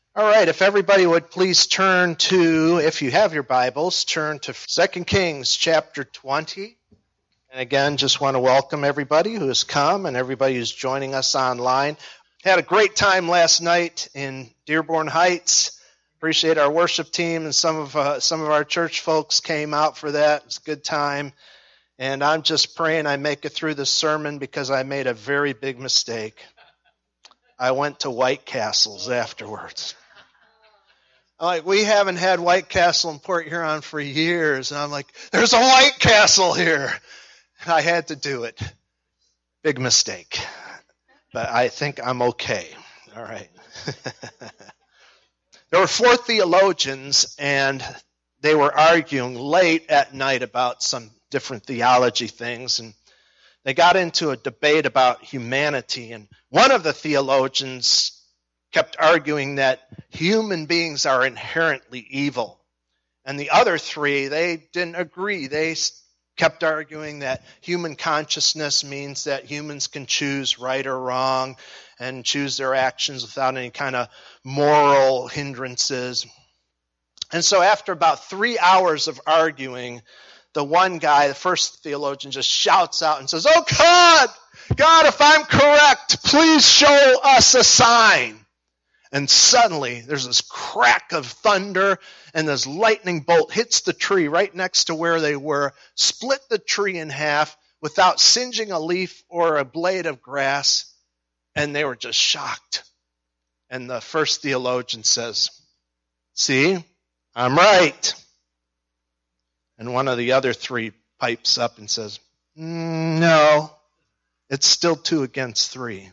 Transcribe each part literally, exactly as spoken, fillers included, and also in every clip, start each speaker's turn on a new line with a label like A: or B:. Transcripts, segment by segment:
A: All right, if everybody would please turn to, if you have your Bibles, turn to Second Kings chapter twenty. And again, just want to welcome everybody who has come and everybody who's joining us online. Had a great time last night in Dearborn Heights. Appreciate our worship team and some of uh, some of our church folks came out for that. It was a good time. And I'm just praying I make it through this sermon because I made a very big mistake. I went to White Castles afterwards. I'm like, we haven't had White Castle in Port Huron for years. And I'm like, there's a White Castle here. And I had to do it. Big mistake. But I think I'm okay. All right. There were four theologians, and they were arguing late at night about some different theology things. And they got into a debate about humanity. And one of the theologians kept arguing that human beings are inherently evil. And the other three, they didn't agree. They kept arguing that human consciousness means that humans can choose right or wrong and choose their actions without any kind of moral hindrances. And so after about three hours of arguing, the one guy, the first theologian, just shouts out and says, "Oh God, God, if I'm correct, please show us a sign." And suddenly, there's this crack of thunder, and this lightning bolt hits the tree right next to where they were, split the tree in half without singeing a leaf or a blade of grass, and they were just shocked. And the first theologian says, "See, I'm right." And one of the other three pipes up and says, mm, "No, it's still two against three."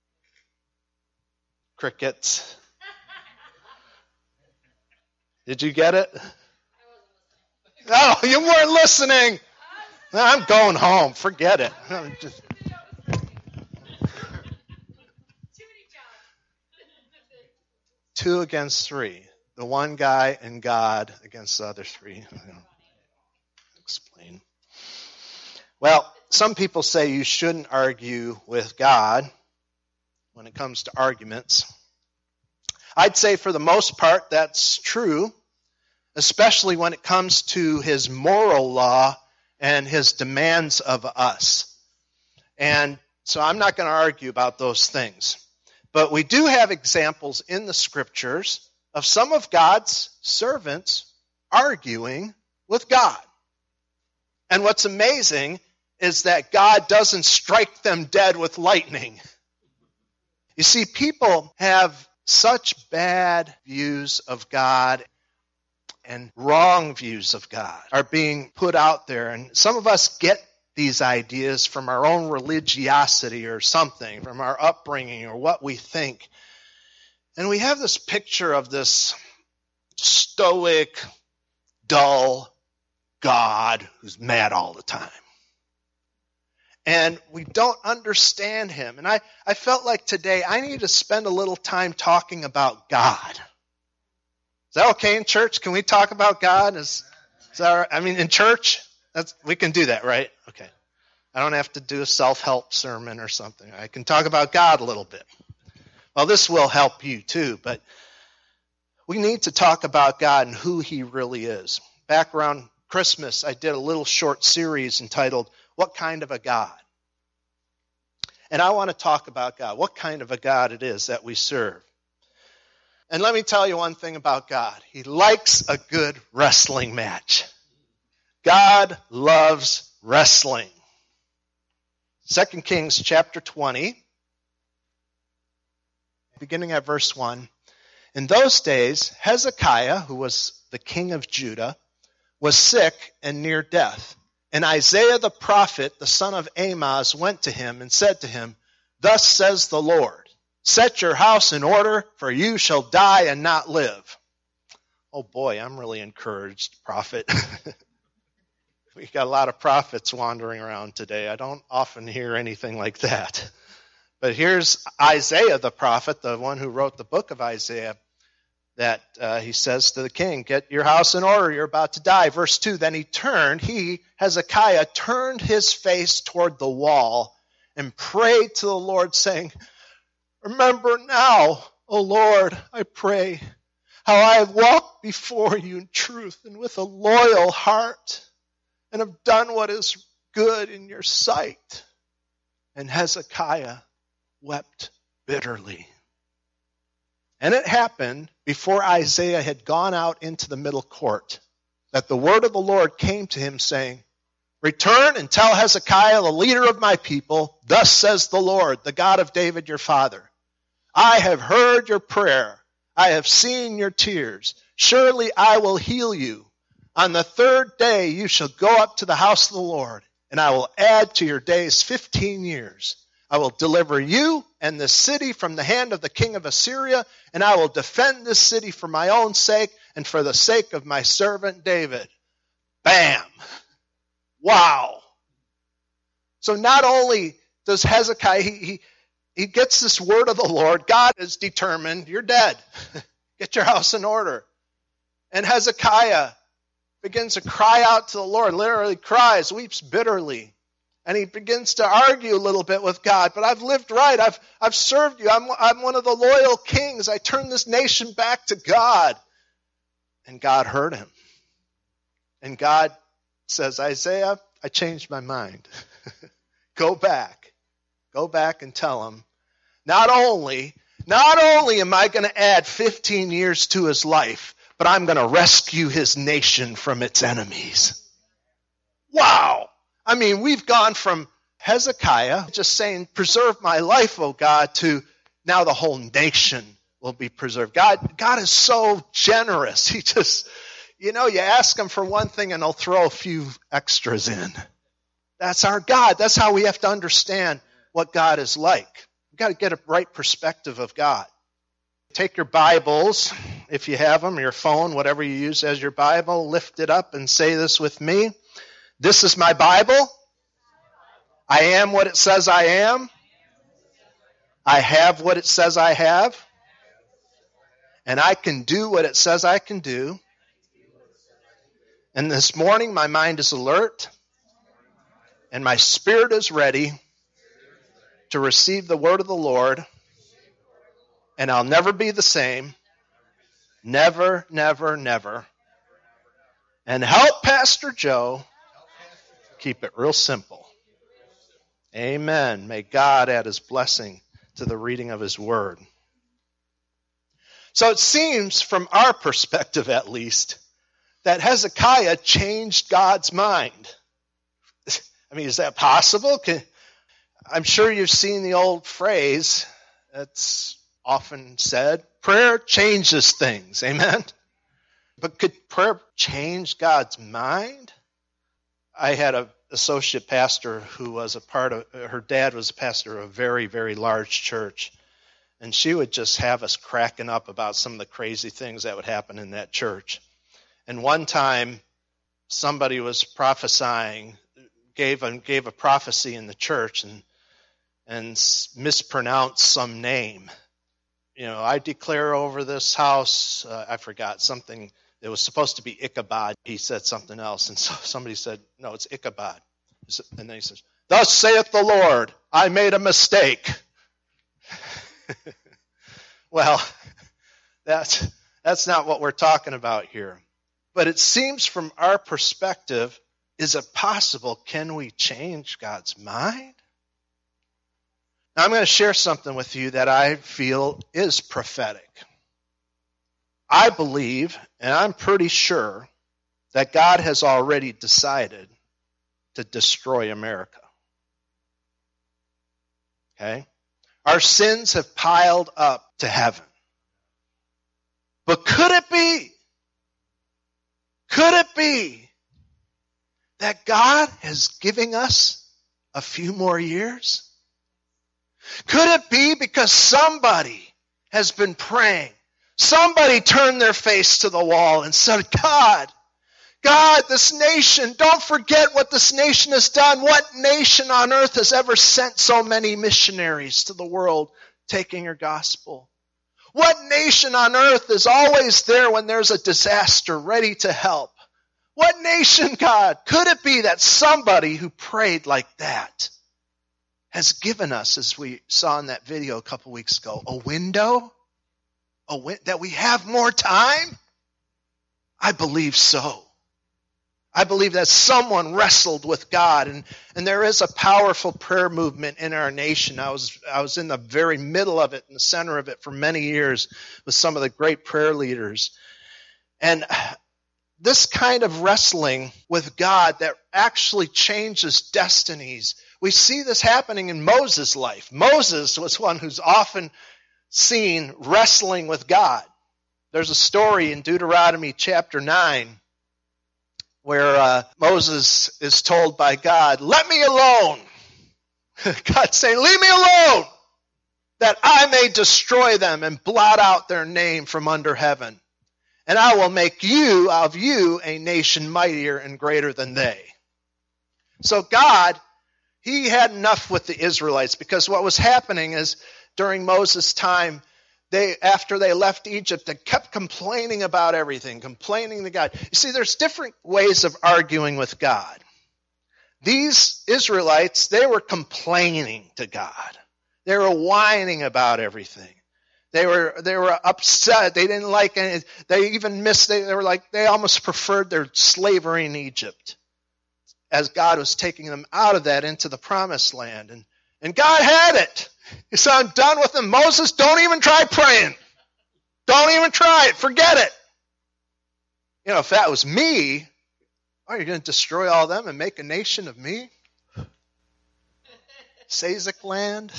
A: Crickets. Did you get it? Oh, you weren't listening. I'm going home. Forget it. Just... Two against three. The one guy and God against the other three. I don't explain. Well, some people say you shouldn't argue with God when it comes to arguments. I'd say for the most part that's true, especially when it comes to his moral law and his demands of us. And so I'm not going to argue about those things. But we do have examples in the scriptures of some of God's servants arguing with God. And what's amazing is that God doesn't strike them dead with lightning. You see, people have such bad views of God and wrong views of God are being put out there. And some of us get these ideas from our own religiosity or something, from our upbringing or what we think. And we have this picture of this stoic, dull God who's mad all the time. And we don't understand him. And I, I felt like today I need to spend a little time talking about God. Is that okay in church? Can we talk about God? Is, is that all right? I mean, in church, that's, we can do that, right? Okay. I don't have to do a self-help sermon or something. I can talk about God a little bit. Well, this will help you too, but we need to talk about God and who he really is. Back around Christmas, I did a little short series entitled, "What Kind of a God?" And I want to talk about God, what kind of a God it is that we serve. And let me tell you one thing about God. He likes a good wrestling match. God loves wrestling. Second Kings chapter twenty, beginning at verse one. In those days, Hezekiah, who was the king of Judah, was sick and near death. And Isaiah the prophet, the son of Amoz, went to him and said to him, "Thus says the Lord, set your house in order, for you shall die and not live." Oh boy, I'm really encouraged, prophet. We got a lot of prophets wandering around today. I don't often hear anything like that. But here's Isaiah the prophet, the one who wrote the book of Isaiah, that uh, he says to the king, "Get your house in order, you're about to die." Verse two, then he turned, he, Hezekiah, turned his face toward the wall and prayed to the Lord, saying, "Remember now, O Lord, I pray, how I have walked before you in truth and with a loyal heart, and have done what is good in your sight. And Hezekiah wept bitterly. And it happened before Isaiah had gone out into the middle court, that the word of the Lord came to him, saying, Return and tell Hezekiah, the leader of my people, thus says the Lord, the God of David your father, I have heard your prayer. I have seen your tears. Surely I will heal you. On the third day you shall go up to the house of the Lord, and I will add to your days fifteen years. I will deliver you and this city from the hand of the king of Assyria, and I will defend this city for my own sake and for the sake of my servant David. Bam! Wow! So not only does Hezekiah, he, he, he gets this word of the Lord. God is determined, you're dead. Get your house in order. And Hezekiah begins to cry out to the Lord, literally cries, weeps bitterly. And he begins to argue a little bit with God. But I've lived right. I've, I've served you. I'm, I'm one of the loyal kings. I turned this nation back to God. And God heard him. And God says, Isaiah, I changed my mind. Go back. Go back and tell him, not only, not only am I going to add fifteen years to his life, but I'm going to rescue his nation from its enemies. Wow. I mean, we've gone from Hezekiah just saying, preserve my life, oh God, to now the whole nation will be preserved. God, God is so generous. He just, you know, you ask him for one thing and he'll throw a few extras in. That's our God. That's how we have to understand what God is like. We've got to get a right perspective of God. Take your Bibles, if you have them, your phone, whatever you use as your Bible, lift it up and say this with me. This is my Bible. I am what it says I am. I have what it says I have. And I can do what it says I can do. And this morning my mind is alert and my spirit is ready to receive the word of the Lord. And I'll never be the same. Never, never, never. And help Pastor Joe keep it real simple. Amen. May God add his blessing to the reading of his word. So it seems, from our perspective at least, that Hezekiah changed God's mind. I mean, is that possible? Can, I'm sure you've seen the old phrase that's often said, prayer changes things. Amen? But could prayer change God's mind? I had an associate pastor who was a part of, her dad was a pastor of a very, very large church. And she would just have us cracking up about some of the crazy things that would happen in that church. And one time, somebody was prophesying, gave a, gave a prophecy in the church and, and mispronounced some name. You know, I declare over this house, uh, I forgot something. It was supposed to be Ichabod. He said something else. And so somebody said, no, it's Ichabod. And then he says, thus saith the Lord, I made a mistake. Well, that's, that's not what we're talking about here. But it seems from our perspective, is it possible? Can we change God's mind? Now, I'm going to share something with you that I feel is prophetic. I believe, and I'm pretty sure, that God has already decided to destroy America. Okay? Our sins have piled up to heaven. But could it be, could it be that God is giving us a few more years? Could it be because somebody has been praying? Somebody turned their face to the wall and said, God, God, this nation, don't forget what this nation has done. What nation on earth has ever sent so many missionaries to the world taking your gospel? What nation on earth is always there when there's a disaster, ready to help? What nation, God, could it be that somebody who prayed like that has given us, as we saw in that video a couple weeks ago, a window a win- that we have more time? I believe so. I believe that someone wrestled with God, and, and there is a powerful prayer movement in our nation. I was I was in the very middle of it, in the center of it for many years with some of the great prayer leaders. And this kind of wrestling with God that actually changes destinies, we see this happening in Moses' life. Moses was one who's often seen wrestling with God. There's a story in Deuteronomy chapter nine where uh, Moses is told by God, let me alone. God's saying, leave me alone, that I may destroy them and blot out their name from under heaven. And I will make you, of you, a nation mightier and greater than they. So God, he had enough with the Israelites, because what was happening is during Moses' time, They, after they left Egypt, they kept complaining about everything, complaining to God. You see, there's different ways of arguing with God. These Israelites, they were complaining to God. They were whining about everything. They were they were upset. They didn't like any. They even missed. They, they were like they almost preferred their slavery in Egypt, as God was taking them out of that into the promised land. And and God had it. He said, I'm done with them. Moses, don't even try praying. Don't even try it. Forget it. You know, if that was me, are you going to destroy all them and make a nation of me? Sazak land,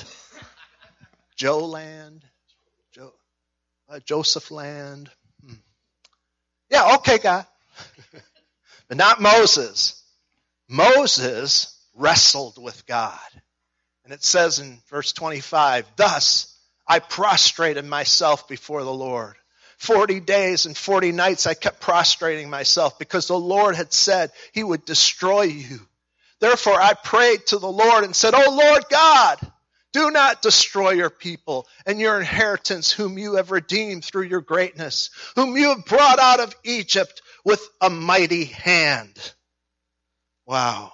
A: Joe land, Joe, uh, Joseph land. Hmm. Yeah, okay, God. But not Moses. Moses wrestled with God. And it says in verse twenty-five, thus I prostrated myself before the Lord. Forty days and forty nights I kept prostrating myself, because the Lord had said he would destroy you. Therefore I prayed to the Lord and said, O Lord God, do not destroy your people and your inheritance, whom you have redeemed through your greatness, whom you have brought out of Egypt with a mighty hand. Wow.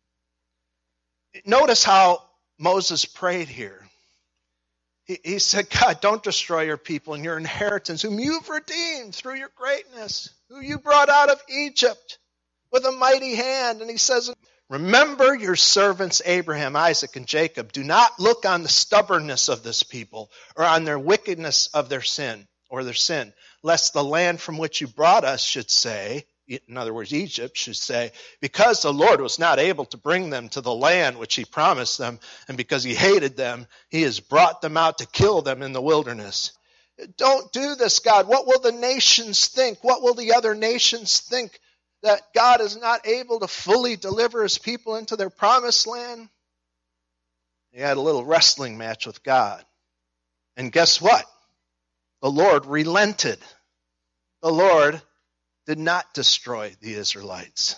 A: Notice how Moses prayed here. He, he said, God, don't destroy your people and your inheritance, whom you've redeemed through your greatness, who you brought out of Egypt with a mighty hand. And he says, remember your servants Abraham, Isaac, and Jacob. Do not look on the stubbornness of this people, or on their wickedness of their sin, or their sin, lest the land from which you brought us should say, in other words, Egypt should say, because the Lord was not able to bring them to the land which he promised them, and because he hated them, he has brought them out to kill them in the wilderness. Don't do this, God. What will the nations think? What will the other nations think, that God is not able to fully deliver his people into their promised land? He had a little wrestling match with God. And guess what? The Lord relented. The Lord did not destroy the Israelites.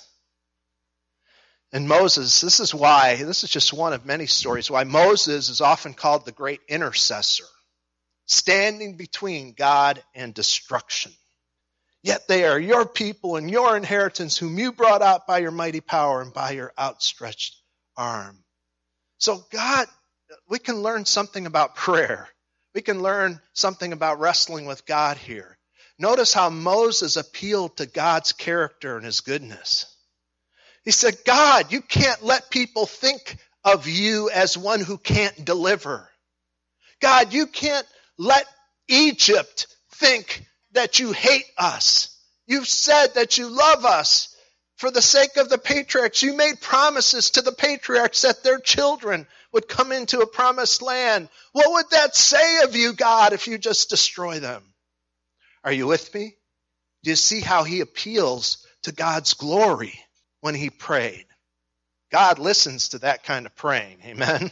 A: And Moses, this is why, this is just one of many stories, why Moses is often called the great intercessor, standing between God and destruction. Yet they are your people and your inheritance, whom you brought out by your mighty power and by your outstretched arm. So God, we can learn something about prayer. We can learn something about wrestling with God here. Notice how Moses appealed to God's character and his goodness. He said, God, you can't let people think of you as one who can't deliver. God, you can't let Egypt think that you hate us. You've said that you love us. For the sake of the patriarchs, you made promises to the patriarchs that their children would come into a promised land. What would that say of you, God, if you just destroy them? Are you with me? Do you see how he appeals to God's glory when he prayed? God listens to that kind of praying. Amen?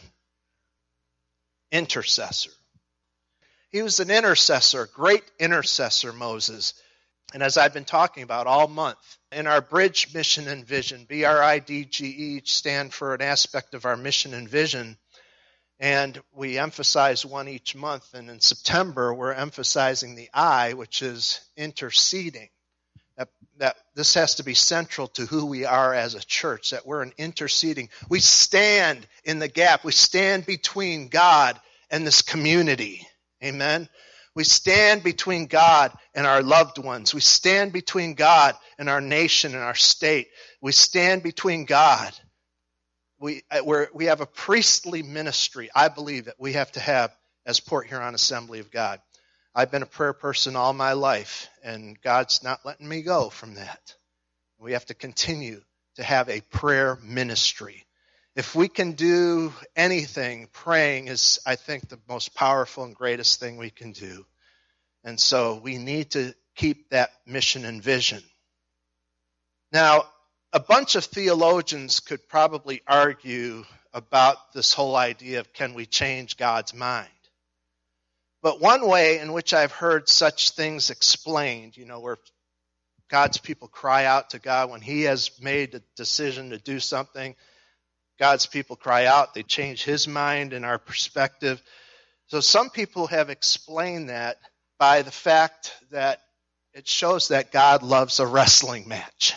A: Intercessor. He was an intercessor, great intercessor, Moses. And as I've been talking about all month, in our Bridge Mission and Vision, B R I D G E, each stand for an aspect of our mission and vision. And we emphasize one each month. And in September, we're emphasizing the I, which is interceding. That, that this has to be central to who we are as a church, that we're an interceding. We stand in the gap. We stand between God and this community. Amen? We stand between God and our loved ones. We stand between God and our nation and our state. We stand between God. We, we're, we have a priestly ministry, I believe, that we have to have as Port Huron Assembly of God. I've been a prayer person all my life, and God's not letting me go from that. We have to continue to have a prayer ministry. If we can do anything, praying is, I think, the most powerful and greatest thing we can do. And so we need to keep that mission and vision. Now, a bunch of theologians could probably argue about this whole idea of can we change God's mind. But one way in which I've heard such things explained, you know, where God's people cry out to God when he has made a decision to do something, God's people cry out, they change his mind and our perspective. So some people have explained that by the fact that it shows that God loves a wrestling match.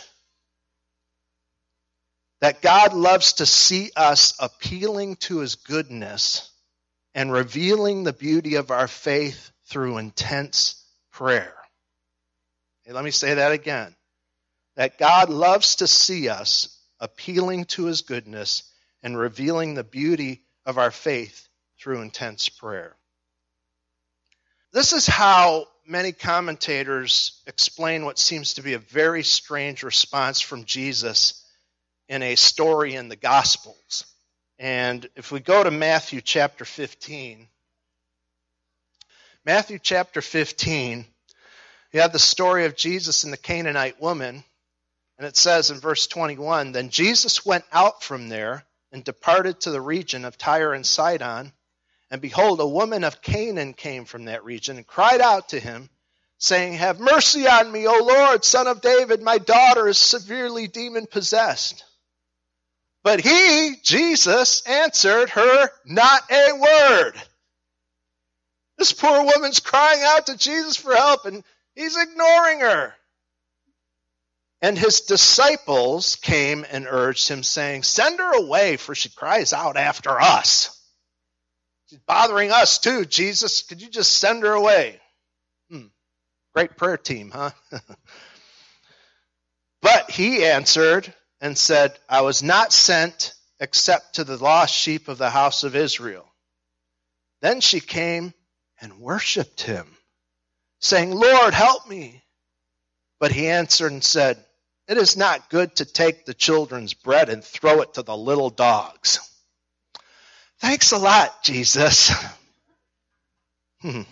A: That God loves to see us appealing to his goodness and revealing the beauty of our faith through intense prayer. Okay, let me say that again. That God loves to see us appealing to his goodness and revealing the beauty of our faith through intense prayer. This is how many commentators explain what seems to be a very strange response from Jesus in a story in the Gospels. And if we go to Matthew chapter fifteen, Matthew chapter fifteen, you have the story of Jesus and the Canaanite woman, and it says in verse twenty-one, "Then Jesus went out from there and departed to the region of Tyre and Sidon, and behold, a woman of Canaan came from that region and cried out to him, saying, 'Have mercy on me, O Lord, Son of David, my daughter is severely demon-possessed.' But he, Jesus, answered her not a word." This poor woman's crying out to Jesus for help, and he's ignoring her. And his disciples came and urged him, saying, "Send her away, for she cries out after us. She's bothering us too, Jesus. Could you just send her away?" Hmm. Great prayer team, huh? But he answered and said, "I was not sent except to the lost sheep of the house of Israel." Then she came and worshipped him, saying, "Lord, help me." But he answered and said, "It is not good to take the children's bread and throw it to the little dogs." Thanks a lot, Jesus. Hmm.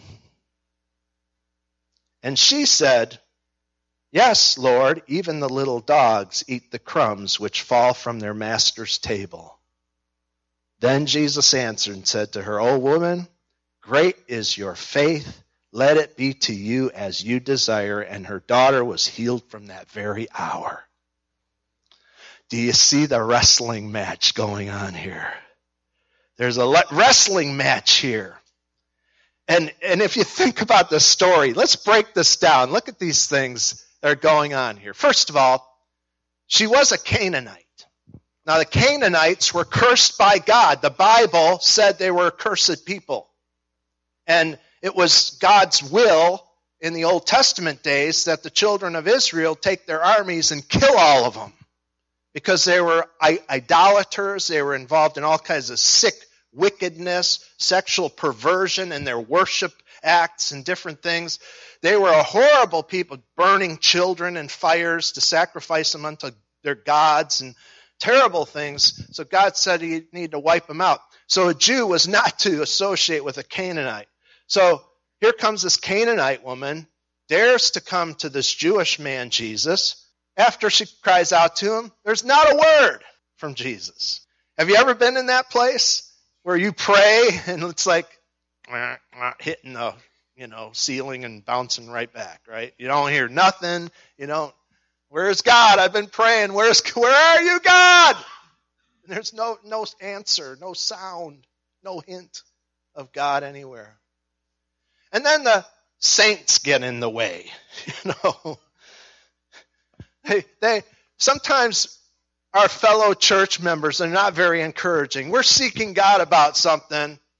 A: And she said, "Yes, Lord, even the little dogs eat the crumbs which fall from their master's table." Then Jesus answered and said to her, "O woman, great is your faith. Let it be to you as you desire." And her daughter was healed from that very hour. Do you see the wrestling match going on here? There's a wrestling match here. And, and if you think about the story, let's break this down. Look at these things that are going on here. First of all, she was a Canaanite. Now, the Canaanites were cursed by God. The Bible said they were a cursed people. And it was God's will in the Old Testament days that the children of Israel take their armies and kill all of them because they were idolaters. They were involved in all kinds of sick wickedness, sexual perversion, and their worship acts and different things. They were a horrible people, burning children in fires to sacrifice them unto their gods and terrible things. So God said he needed to wipe them out. So a Jew was not to associate with a Canaanite. So here comes this Canaanite woman, dares to come to this Jewish man, Jesus. After she cries out to him, there's not a word from Jesus. Have you ever been in that place where you pray and it's like hitting the, you know, ceiling and bouncing right back, right? You don't hear nothing. You don't, where's God? I've been praying. Where's, where are you, God? And there's no, no answer, no sound, no hint of God anywhere. And then the saints get in the way, you know. They, they sometimes our fellow church members are not very encouraging. We're seeking God about something,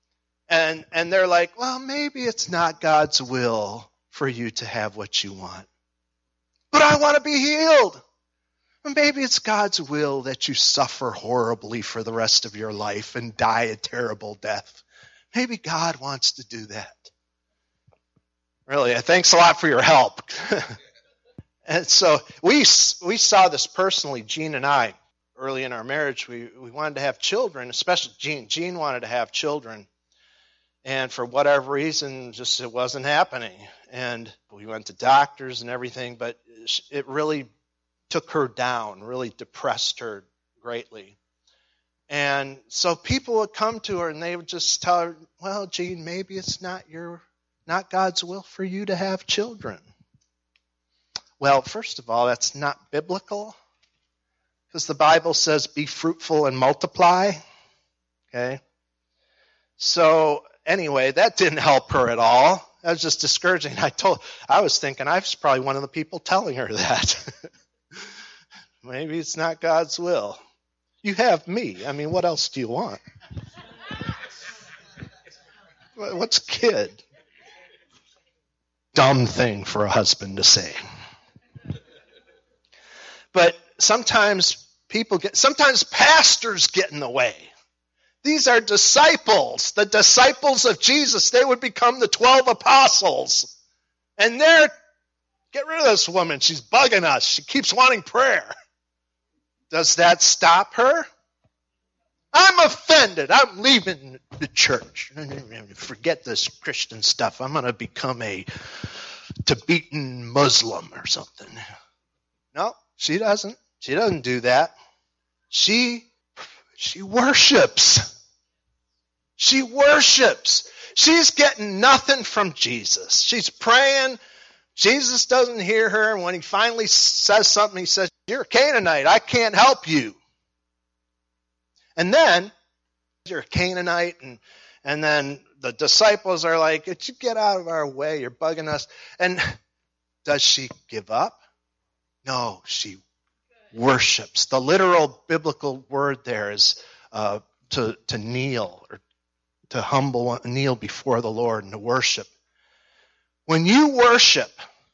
A: And and they're like, well, maybe it's not God's will for you to have what you want. But I want to be healed. Maybe it's God's will that you suffer horribly for the rest of your life and die a terrible death. Maybe God wants to do that. Really, thanks a lot for your help. And so we we saw this personally, Jean and I, early in our marriage. We, we wanted to have children, especially Jean. Jean wanted to have children. And for whatever reason, just it wasn't happening. And we went to doctors and everything, but it really took her down, really depressed her greatly. And so people would come to her and they would just tell her, well, Jean, maybe it's not your, not God's will for you to have children. Well, first of all, that's not biblical, because the Bible says be fruitful and multiply. Okay? So anyway, that didn't help her at all. That was just discouraging. I told, I was thinking I was probably one of the people telling her that. Maybe it's not God's will. You have me. I mean, what else do you want? What's a kid? Dumb thing for a husband to say. But sometimes people get, sometimes pastors get in the way. These are disciples, the disciples of Jesus. They would become the twelve apostles. And they're, get rid of this woman. She's bugging us. She keeps wanting prayer. Does that stop her? I'm offended. I'm leaving the church. Forget this Christian stuff. I'm going to become a Tibetan Muslim or something. No, she doesn't. She doesn't do that. She, she worships. She worships. She's getting nothing from Jesus. She's praying. Jesus doesn't hear her. And when he finally says something, he says, you're a Canaanite. I can't help you. And then, you're a Canaanite. And, and then the disciples are like, could you get out of our way? You're bugging us. And does she give up? No, she worships. The literal biblical word there is uh, to, to kneel or to humble, kneel before the Lord and to worship. When you worship,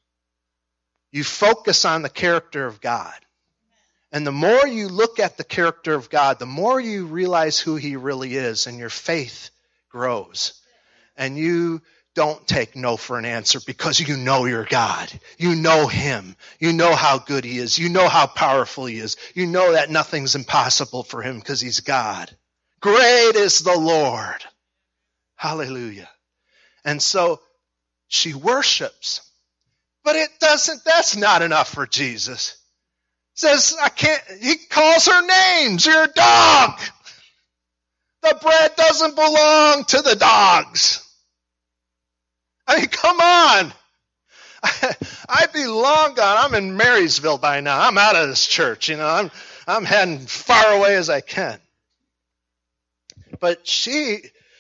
A: you focus on the character of God. And the more you look at the character of God, the more you realize who he really is, and your faith grows. And you don't take no for an answer because you know your God. You know him. You know how good he is. You know how powerful he is. You know that nothing's impossible for him because he's God. Great is the Lord. Hallelujah. And so she worships. But it doesn't, that's not enough for Jesus. Says, I can't, he calls her names. You're a dog. The bread doesn't belong to the dogs. I mean, come on. I, I'd be long gone. I'm in Marysville by now. I'm out of this church. You know, I'm, I'm heading far away as I can. But she,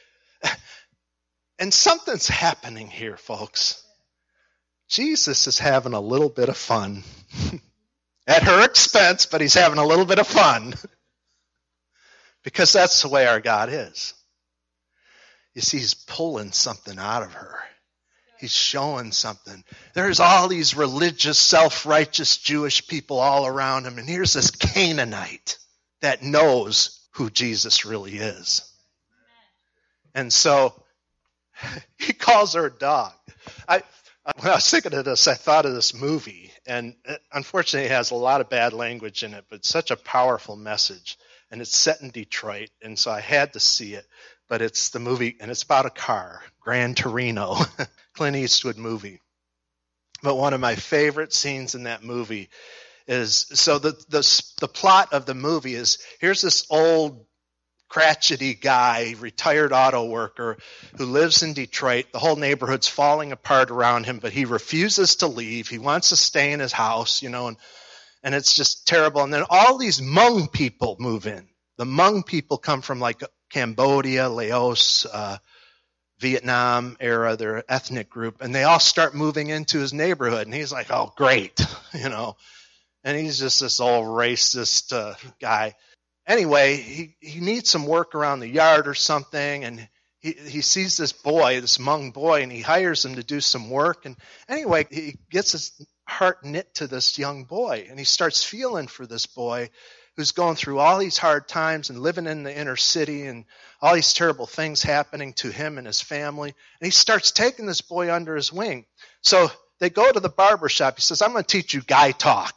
A: and something's happening here, folks. Jesus is having a little bit of fun. At her expense, but he's having a little bit of fun. Because that's the way our God is. You see, he's pulling something out of her. He's showing something. There's all these religious, self-righteous Jewish people all around him. And here's this Canaanite that knows who Jesus really is. And so he calls her a dog. I, when I was thinking of this, I thought of this movie. And unfortunately, it has a lot of bad language in it, but it's such a powerful message. And it's set in Detroit, and so I had to see it. But it's the movie, and it's about a car, Gran Torino, Clint Eastwood movie. But one of my favorite scenes in that movie is, so the the, the plot of the movie is, here's this old crotchety guy, retired auto worker, who lives in Detroit. The whole neighborhood's falling apart around him, but he refuses to leave. He wants to stay in his house, you know, and, and it's just terrible. And then all these Hmong people move in. The Hmong people come from like Cambodia, Laos, uh, Vietnam era, their ethnic group, and they all start moving into his neighborhood. And he's like, oh, great, you know. And he's just this old racist uh, guy. Anyway, he, he needs some work around the yard or something, and he, he sees this boy, this Hmong boy, and he hires him to do some work. And anyway, he gets his heart knit to this young boy, and he starts feeling for this boy who's going through all these hard times and living in the inner city and all these terrible things happening to him and his family. And he starts taking this boy under his wing. So they go to the barber shop. He says, I'm going to teach you guy talk.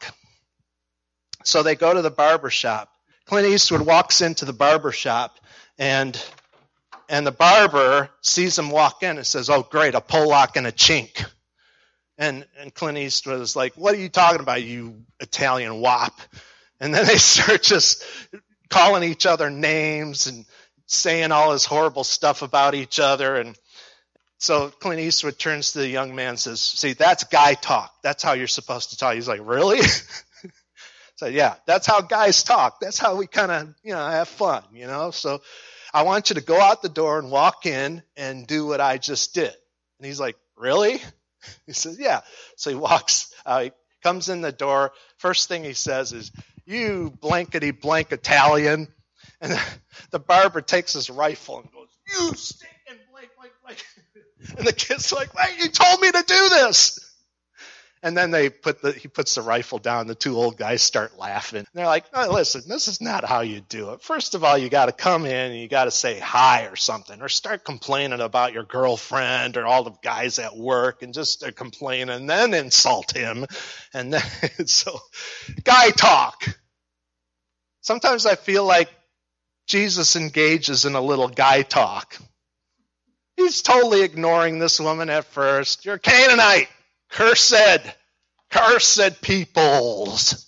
A: So they go to the barber shop. Clint Eastwood walks into the barber shop, and and the barber sees him walk in and says, oh, great, a Pollock and a chink. And, and Clint Eastwood is like, what are you talking about, you Italian wop? And then they start just calling each other names and saying all this horrible stuff about each other. And so Clint Eastwood turns to the young man and says, see, that's guy talk. That's how you're supposed to talk. He's like, really? So, yeah, that's how guys talk. That's how we kind of, you know, have fun, you know. So I want you to go out the door and walk in and do what I just did. And he's like, really? He says, yeah. So he walks, uh, he comes in the door. First thing he says is, you blankety blank Italian. And the, the barber takes his rifle and goes, you stinking blank, blank, blank. And the kid's like, wait, you told me to do this. And then they put the he puts the rifle down. The two old guys start laughing. And they're like, oh, listen, this is not how you do it. First of all, you got to come in and you got to say hi or something, or start complaining about your girlfriend or all the guys at work and just uh, complain and then insult him. And then so guy talk. Sometimes I feel like Jesus engages in a little guy talk. He's totally ignoring this woman at first. You're a Canaanite. Cursed, cursed peoples.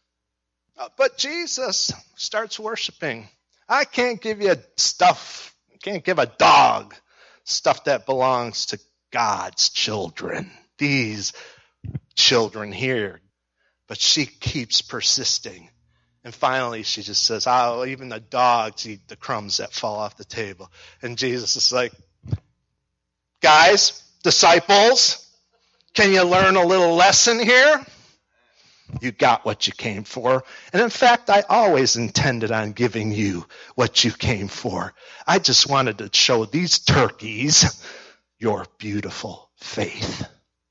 A: But Jesus starts worshiping. I can't give you stuff. I can't give a dog stuff that belongs to God's children. These children here. But she keeps persisting. And finally she just says, oh, even the dogs eat the crumbs that fall off the table. And Jesus is like, guys, disciples, can you learn a little lesson here? You got what you came for. And in fact, I always intended on giving you what you came for. I just wanted to show these turkeys your beautiful faith.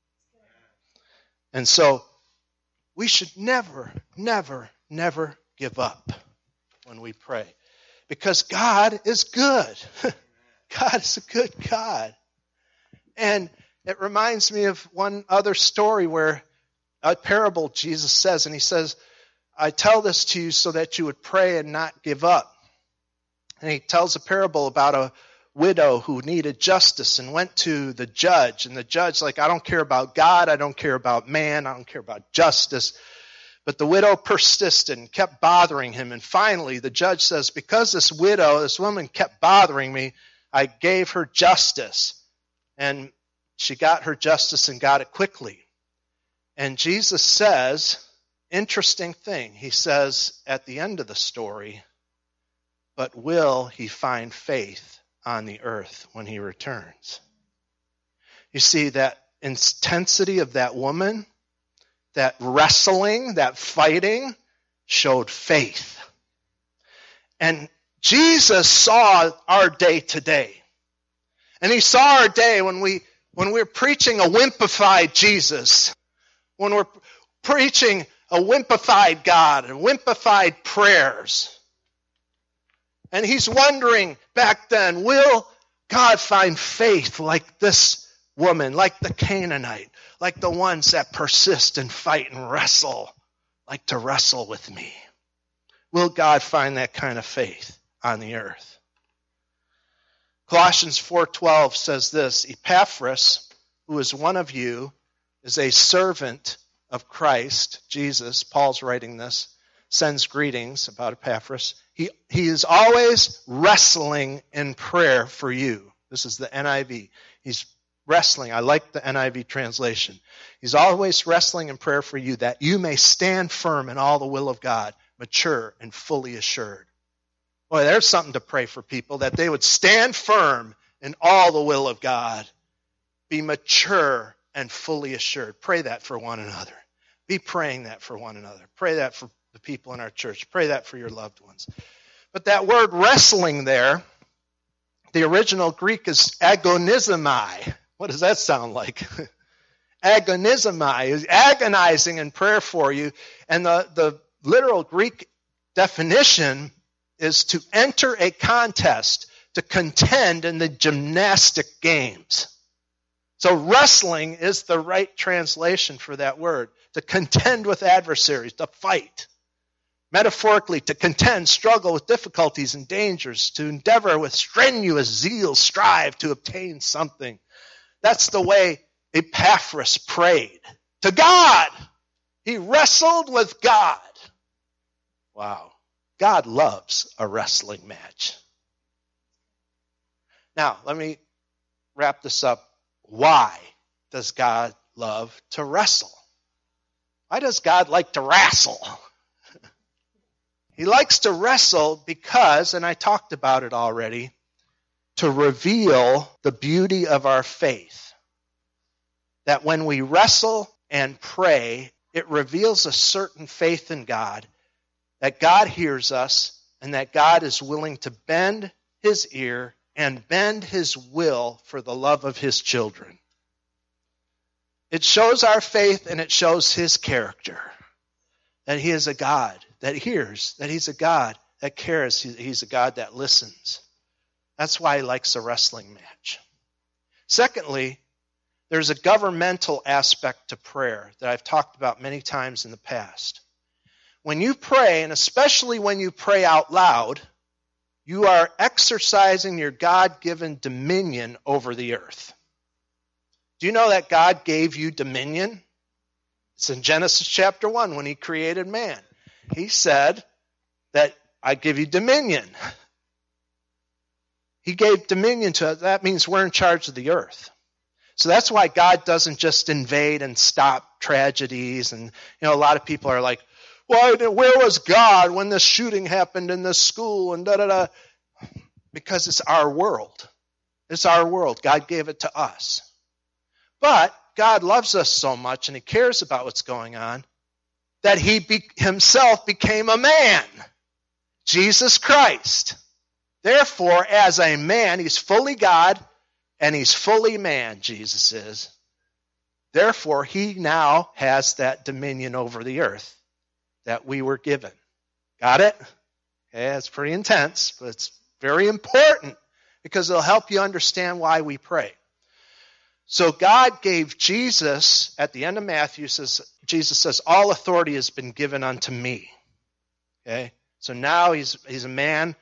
A: And so we should never, never, never give up when we pray. Because God is good. God is a good God. And it reminds me of one other story where a parable Jesus says, and he says, I tell this to you so that you would pray and not give up. And he tells a parable about a widow who needed justice and went to the judge. And the judge, like, I don't care about God, I don't care about man, I don't care about justice. But the widow persisted and kept bothering him. And finally, the judge says, because this widow, this woman kept bothering me, I gave her justice. And she got her justice and got it quickly. And Jesus says, interesting thing, he says at the end of the story, but will he find faith on the earth when he returns? You see, that intensity of that woman, that wrestling, that fighting, showed faith. And Jesus saw our day today. And he saw our day when we When we're preaching a wimpified Jesus, when we're preaching a wimpified God and wimpified prayers. And he's wondering back then, will God find faith like this woman, like the Canaanite, like the ones that persist and fight and wrestle, like to wrestle with me? Will God find that kind of faith on the earth? Colossians four twelve says this, Epaphras, who is one of you, is a servant of Christ, Jesus, Paul's writing this, sends greetings about Epaphras. He, he is always wrestling in prayer for you. This is the N I V. He's wrestling. I like the N I V translation. He's always wrestling in prayer for you that you may stand firm in all the will of God, mature and fully assured. Boy, there's something to pray for people, that they would stand firm in all the will of God, be mature and fully assured. Pray that for one another. Be praying that for one another. Pray that for the people in our church. Pray that for your loved ones. But that word wrestling there, The original Greek is agonizomai. What does that sound like? Agonizomai is agonizing in prayer for you. And the, the literal Greek definition is to enter a contest, to contend in the gymnastic games. So wrestling is the right translation for that word. To contend with adversaries, to fight. Metaphorically, to contend, struggle with difficulties and dangers, to endeavor with strenuous zeal, strive to obtain something. That's the way Epaphras prayed. To God! He wrestled with God. Wow. God loves a wrestling match. Now, let me wrap this up. Why does God love to wrestle? Why does God like to wrestle? He likes to wrestle because, and I talked about it already, to reveal the beauty of our faith. That when we wrestle and pray, it reveals a certain faith in God, that God hears us, and that God is willing to bend his ear and bend his will for the love of his children. It shows our faith and it shows his character. That he is a God that hears, that he's a God that cares, he's a God that listens. That's why he likes a wrestling match. Secondly, there's a governmental aspect to prayer that I've talked about many times in the past. When you pray, and especially when you pray out loud, you are exercising your God-given dominion over the earth. Do you know that God gave you dominion? It's in Genesis chapter one when he created man. He said that I give you dominion. He gave dominion to us. That means we're in charge of the earth. So that's why God doesn't just invade and stop tragedies. And, you know, a lot of people are like, why, where was God when this shooting happened in this school and da-da-da? Because it's our world. It's our world. God gave it to us. But God loves us so much and he cares about what's going on that he be, himself became a man, Jesus Christ. Therefore, as a man, he's fully God and he's fully man, Jesus is. Therefore, he now has that dominion over the earth that we were given. Got it? Okay, it's pretty intense, but it's very important because it'll help you understand why we pray. So God gave Jesus, at the end of Matthew, says Jesus says, all authority has been given unto me. Okay? So now he's he's a man.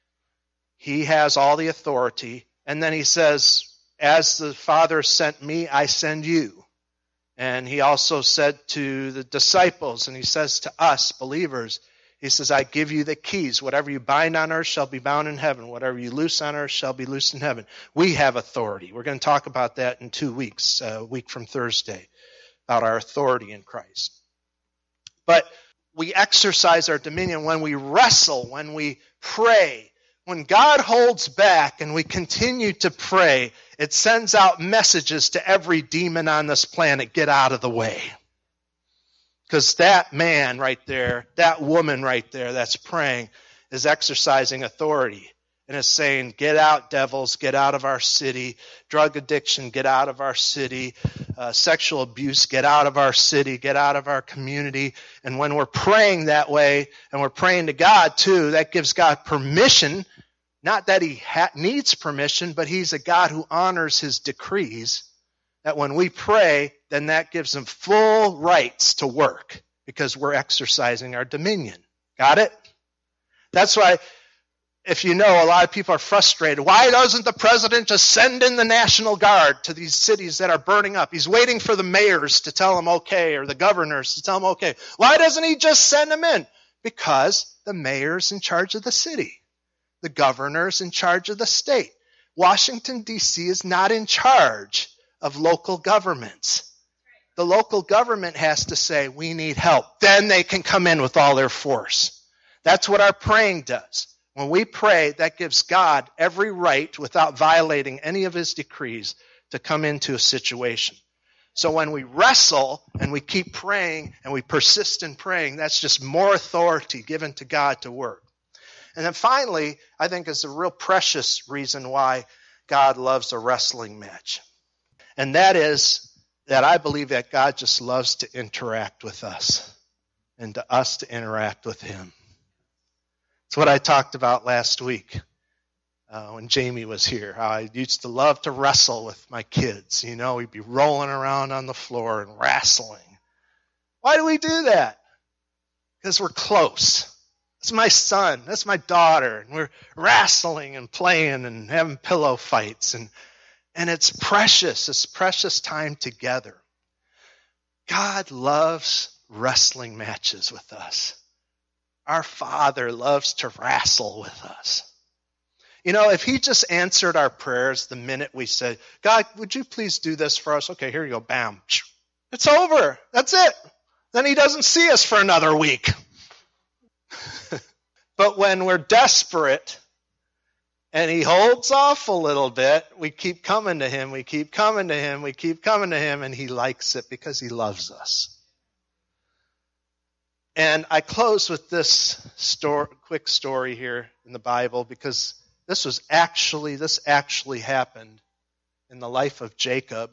A: He has all the authority. And then he says, as the Father sent me, I send you. And he also said to the disciples, and he says to us, believers, he says, I give you the keys. Whatever you bind on earth shall be bound in heaven. Whatever you loose on earth shall be loosed in heaven. We have authority. We're going to talk about that in two weeks, a week from Thursday, about our authority in Christ. But we exercise our dominion when we wrestle, when we pray. When God holds back and we continue to pray, it sends out messages to every demon on this planet, get out of the way. Because that man right there, that woman right there that's praying is exercising authority and is saying, get out, devils, get out of our city. Drug addiction, get out of our city. Uh, sexual abuse, get out of our city, get out of our community. And when we're praying that way, and we're praying to God too, that gives God permission. Not that he ha- needs permission, but he's a God who honors his decrees. That when we pray, then that gives him full rights to work because we're exercising our dominion. Got it? That's why, if you know, a lot of people are frustrated. Why doesn't the president just send in the National Guard to these cities that are burning up? He's waiting for the mayors to tell him okay, or the governors to tell him okay. Why doesn't he just send them in? Because the mayor's in charge of the city. The governor's in charge of the state. Washington, D C is not in charge of local governments. The local government has to say, we need help. Then they can come in with all their force. That's what our praying does. When we pray, that gives God every right, without violating any of his decrees, to come into a situation. So when we wrestle and we keep praying and we persist in praying, that's just more authority given to God to work. And then finally, I think is a real precious reason why God loves a wrestling match. And that is that I believe that God just loves to interact with us and to us to interact with him. It's what I talked about last week uh, when Jamie was here, how I used to love to wrestle with my kids. You know, we'd be rolling around on the floor and wrestling. Why do we do that? Because we're close. That's my son. That's my daughter. And we're wrestling and playing and having pillow fights. And, and it's precious. It's precious time together. God loves wrestling matches with us. Our Father loves to wrestle with us. You know, if he just answered our prayers the minute we said, God, would you please do this for us? Okay, here you go. Bam. It's over. That's it. Then he doesn't see us for another week. But when we're desperate and he holds off a little bit, we keep coming to him, we keep coming to him, we keep coming to him, and he likes it because he loves us. And I close with this story, quick story here in the Bible, because this was actually, this actually happened in the life of Jacob.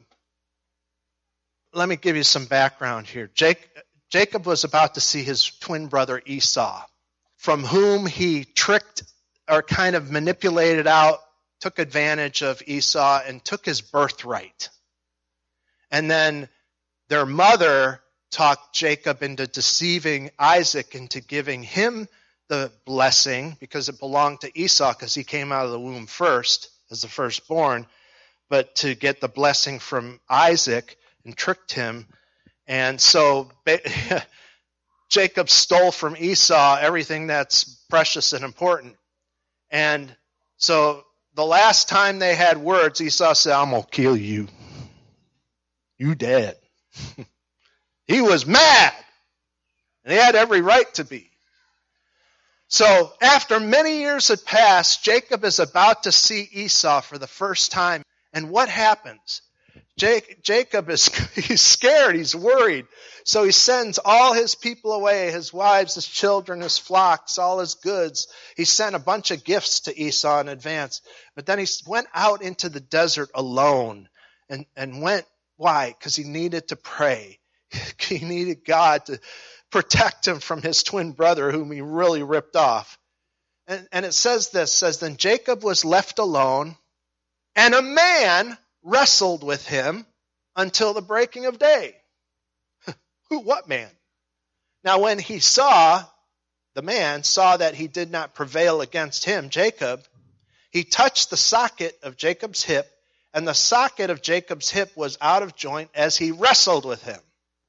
A: Let me give you some background here. Jacob, Jacob was about to see his twin brother Esau, from whom he tricked or kind of manipulated out, took advantage of Esau and took his birthright. And then their mother talked Jacob into deceiving Isaac into giving him the blessing because it belonged to Esau because he came out of the womb first as the firstborn, but to get the blessing from Isaac and tricked him. And so Jacob stole from Esau everything that's precious and important. And so the last time they had words, Esau said, I'm going to kill you. You dead. He was mad. And he had every right to be. So after many years had passed, Jacob is about to see Esau for the first time. And what happens? Jacob is he's scared, he's worried. So he sends all his people away, his wives, his children, his flocks, all his goods. He sent a bunch of gifts to Esau in advance. But then he went out into the desert alone and, and went, why? Because he needed to pray. He needed God to protect him from his twin brother whom he really ripped off. And, and it says this, says, then Jacob was left alone and a man wrestled with him until the breaking of day. Who? What man? Now when he saw, the man saw that he did not prevail against him, Jacob, he touched the socket of Jacob's hip, and the socket of Jacob's hip was out of joint as he wrestled with him.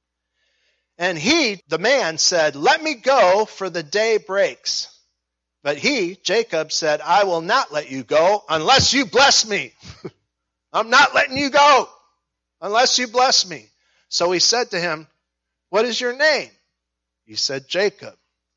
A: And he, the man, said, let me go, for the day breaks. But he, Jacob, said, I will not let you go unless you bless me. I'm not letting you go unless you bless me. So he said to him, what is your name? He said, Jacob.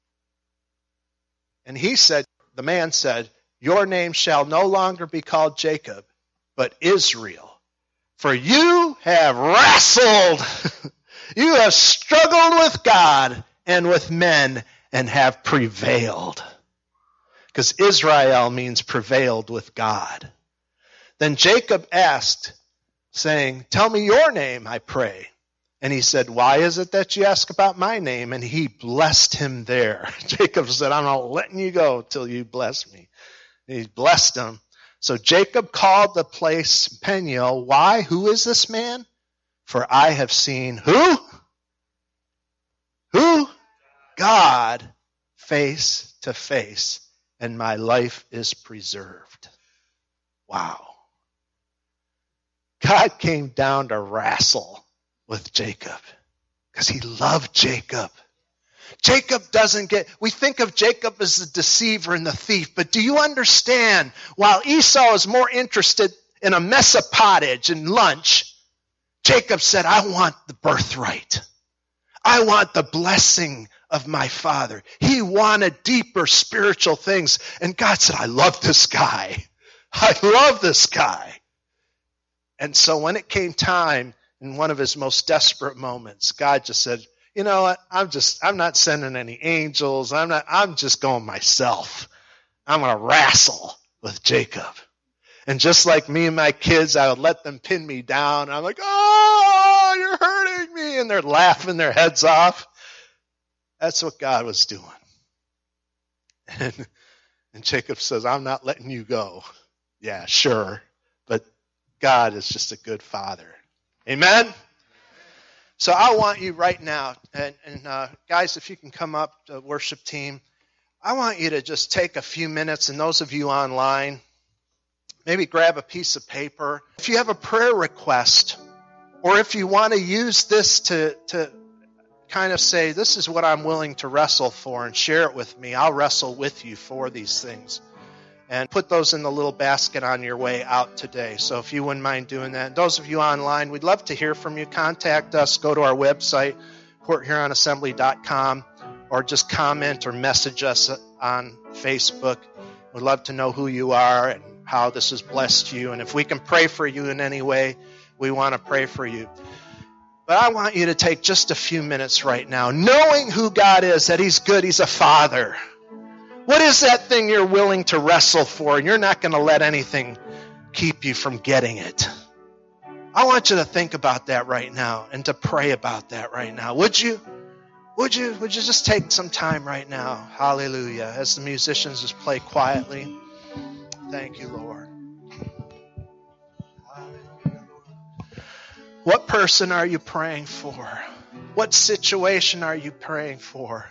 A: And he said, the man said, your name shall no longer be called Jacob, but Israel. For you have wrestled, you have struggled with God and with men and have prevailed. Because Israel means prevailed with God. Then Jacob asked, saying, tell me your name, I pray. And he said, why is it that you ask about my name? And he blessed him there. Jacob said, I'm not letting you go till you bless me. And he blessed him. So Jacob called the place Peniel. Why? Who is this man? For I have seen who? Who? God face to face, and my life is preserved. Wow. God came down to wrestle with Jacob because he loved Jacob. Jacob doesn't get, we think of Jacob as the deceiver and the thief, but do you understand? While Esau is more interested in a mess of pottage and lunch, Jacob said, I want the birthright. I want the blessing of my father. He wanted deeper spiritual things. And God said, I love this guy. I love this guy. And so when it came time, in one of his most desperate moments, God just said, you know what, I'm just, I'm not sending any angels. I'm not, I'm just going myself. I'm going to wrestle with Jacob. And just like me and my kids, I would let them pin me down. I'm like, oh, you're hurting me. And they're laughing their heads off. That's what God was doing. And, and Jacob says, I'm not letting you go. Yeah, sure. But God is just a good father. Amen? So I want you right now, and, and uh, guys, if you can come up, the worship team, I want you to just take a few minutes, and those of you online, maybe grab a piece of paper. If you have a prayer request, or if you want to use this to, to kind of say, this is what I'm willing to wrestle for, and share it with me, I'll wrestle with you for these things. And put those in the little basket on your way out today. So if you wouldn't mind doing that. And those of you online, we'd love to hear from you. Contact us. Go to our website, port huron assembly dot com, or just comment or message us on Facebook. We'd love to know who you are and how this has blessed you. And if we can pray for you in any way, we want to pray for you. But I want you to take just a few minutes right now, knowing who God is, that He's good, He's a Father. What is that thing you're willing to wrestle for, and you're not going to let anything keep you from getting it? I want you to think about that right now and to pray about that right now. Would you? Would you? Would you just take some time right now? Hallelujah. As the musicians just play quietly. Thank you, Lord. Hallelujah. What person are you praying for? What situation are you praying for?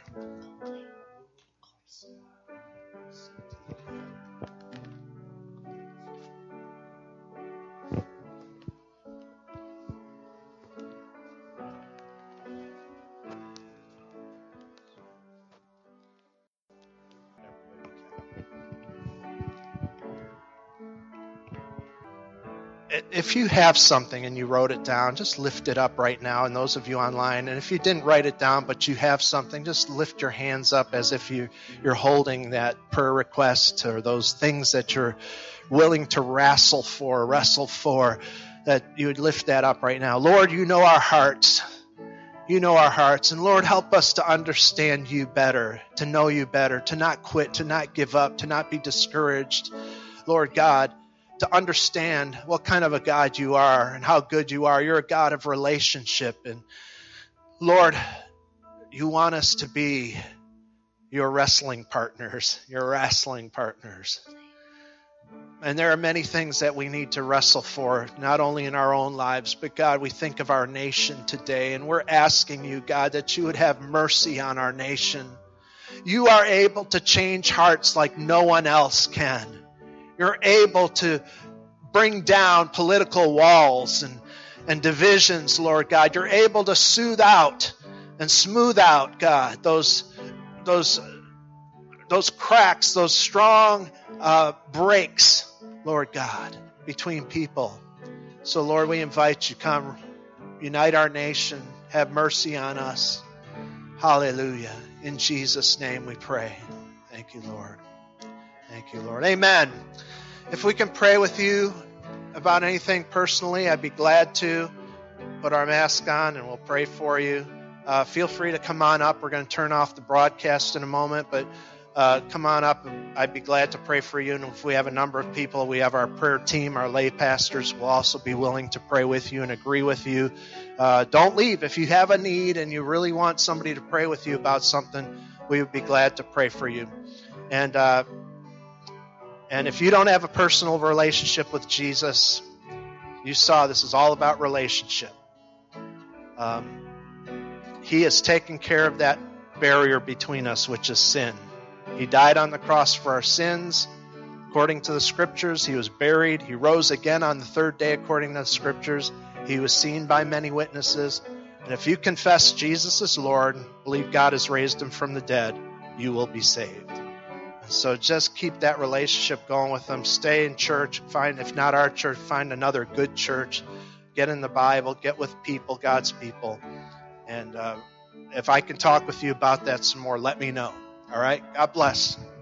A: If you have something and you wrote it down, just lift it up right now. And those of you online, and if you didn't write it down, but you have something, just lift your hands up as if you, you're holding that prayer request or those things that you're willing to wrestle for, wrestle for, that you would lift that up right now. Lord, you know our hearts. You know our hearts. And Lord, help us to understand you better, to know you better, to not quit, to not give up, to not be discouraged. Lord God, to understand what kind of a God you are and how good you are. You're a God of relationship. And Lord, you want us to be your wrestling partners, your wrestling partners. And there are many things that we need to wrestle for, not only in our own lives, but God, we think of our nation today, and we're asking you, God, that you would have mercy on our nation. You are able to change hearts like no one else can. You're able to bring down political walls and, and divisions, Lord God. You're able to soothe out and smooth out, God, those those those cracks, those strong uh, breaks, Lord God, between people. So, Lord, we invite you, come unite our nation, have mercy on us. Hallelujah. In Jesus' name we pray. Thank you, Lord. Thank you, Lord. Amen. If we can pray with you about anything personally, I'd be glad to. Put our mask on and we'll pray for you. Uh, feel free to come on up. We're going to turn off the broadcast in a moment, but uh, come on up. I'd be glad to pray for you. And if we have a number of people, we have our prayer team, our lay pastors will also be willing to pray with you and agree with you. Uh, don't leave. If you have a need and you really want somebody to pray with you about something, we would be glad to pray for you. And uh, and if you don't have a personal relationship with Jesus, you saw this is all about relationship. Um, he has taken care of that barrier between us, which is sin. He died on the cross for our sins. According to the scriptures, he was buried. He rose again on the third day, according to the scriptures. He was seen by many witnesses. And if you confess Jesus as Lord, believe God has raised him from the dead, you will be saved. And so just keep that relationship going with them. Stay in church. Find, if not our church, find another good church. Get in the Bible. Get with people, God's people. And uh, if I can talk with you about that some more, let me know. All right? God bless.